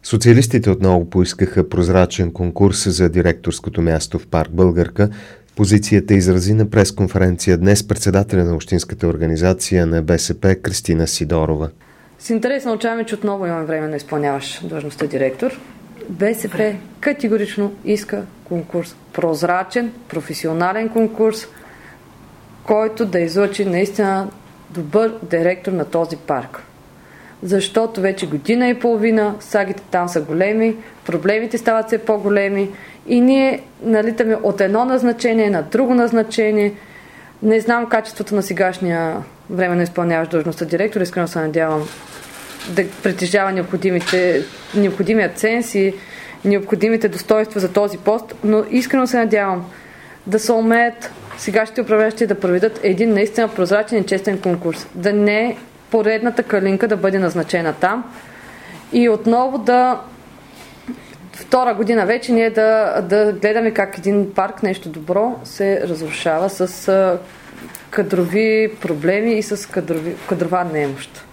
Социалистите отново поискаха прозрачен конкурс за директорското място в парк Българка. Позицията изрази на пресконференция днес председателя на общинската организация на БСП Кристина Сидорова. С интерес научаваме, че отново имаме време да изпълняваш длъжността директор. БСП категорично иска конкурс. Прозрачен, професионален конкурс, който да излъчи наистина добър директор на този парк. Защото вече година и половина сагите там са големи, проблемите стават все по-големи и ние налитаме от едно назначение на друго назначение. Не знам качеството на сегашния временно изпълняващ длъжността директор. Искрено се надявам да притежава необходимия ценз и необходимите достоинства за този пост, но искрено се надявам да се умеят сегашните управляващи да проведат един наистина прозрачен и честен конкурс. Да не е поредната калинка да бъде назначена там и отново втора година вече ние да гледаме как един парк, нещо добро, се разрушава с кадрови проблеми и с кадрова немощ.